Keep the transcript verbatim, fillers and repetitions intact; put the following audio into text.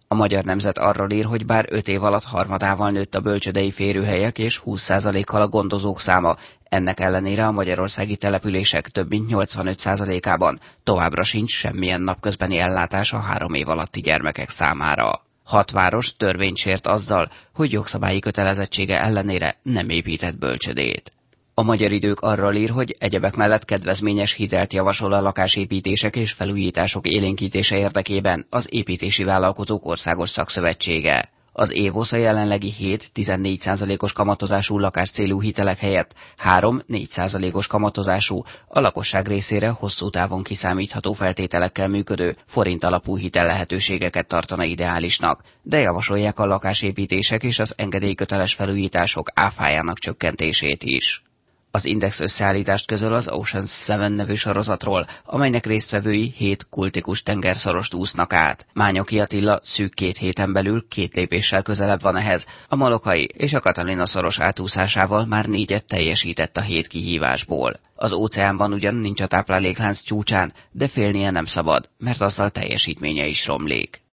A Magyar Nemzet arról ír, hogy bár öt év alatt harmadával nőtt a bölcsődei férőhelyek és húsz százalékkal a gondozók száma, ennek ellenére a magyarországi települések több mint nyolcvanöt százalékában továbbra sincs semmilyen napközbeni ellátás a három év alatti gyermekek számára. Hat város törvényt sért azzal, hogy jogszabályi kötelezettsége ellenére nem épített bölcsödét. A Magyar Idők arról ír, hogy egyebek mellett kedvezményes hitelt javasol a lakásépítések és felújítások élénkítése érdekében az Építési Vállalkozók Országos Szakszövetsége. Az évosz a jelenlegi hét-tizennégy százalékos kamatozású lakáscélú hitelek helyett három-négy százalékos kamatozású, a lakosság részére hosszú távon kiszámítható feltételekkel működő forint alapú hitel lehetőségeket tartana ideálisnak, de javasolják a lakásépítések és az engedélyköteles felújítások áfájának csökkentését is. Az Index összeállítást közöl az Ocean's Seven nevű sorozatról, amelynek résztvevői hét kultikus tengerszorost úsznak át. Mányoki Attila szűk két héten belül két lépéssel közelebb van ehhez, a Malokai és a Katalina szoros átúszásával már négyet teljesített a hét kihívásból. Az óceánban ugyan nincs a tápláléklánc csúcsán, de félnie nem szabad, mert azzal teljesítménye is romlik.